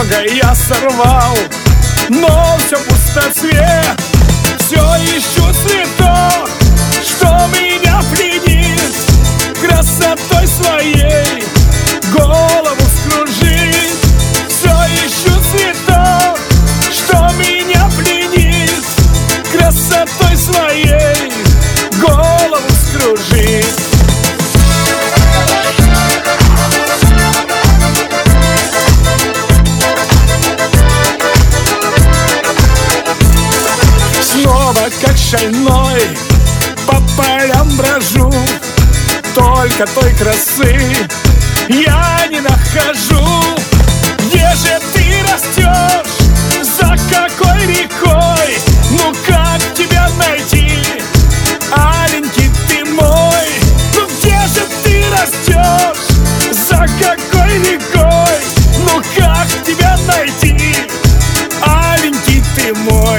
много я сорвал, но все пустоцвет. Все ищу цветок, что меня пленит, красотой своей голову вскружит. Все ищу цветок, что меня пленит, красотой своей голову вскружит. Снова как шальной по полям брожу, только той красы я не нахожу. Где же ты растешь, за какой рекой? Ну как тебя найти, аленький ты мой? Ну где же ты растешь, за какой рекой? Ну как тебя найти, аленький ты мой?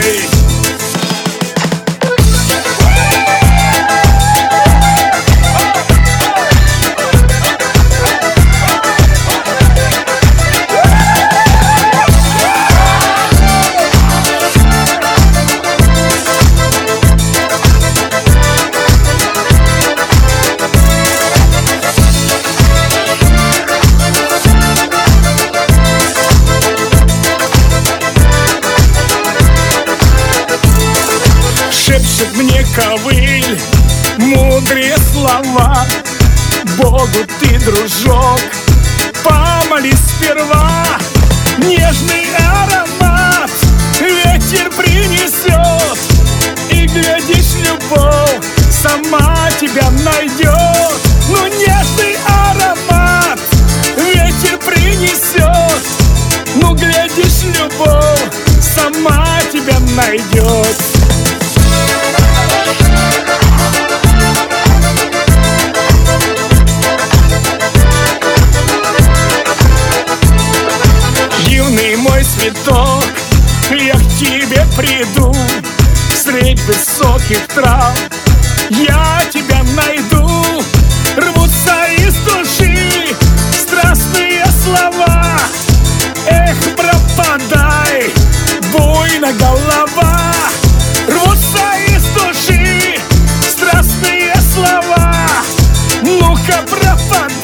Шепчет мне ковыль мудрые слова: Богу ты, дружок, помолись сперва. Нежный аромат ветер принесет, и, глядишь, любовь сама тебя найдет. Ну, нежный аромат ветер принесет, ну, глядишь, любовь сама тебя найдет. Юный мой цветок, я к тебе приду, средь высоких трав я тебя найду. Рвутся из души страстные слова: эх, пропадай, буйно голова. Рвутся из души страстные слова: ну-ка пропадай.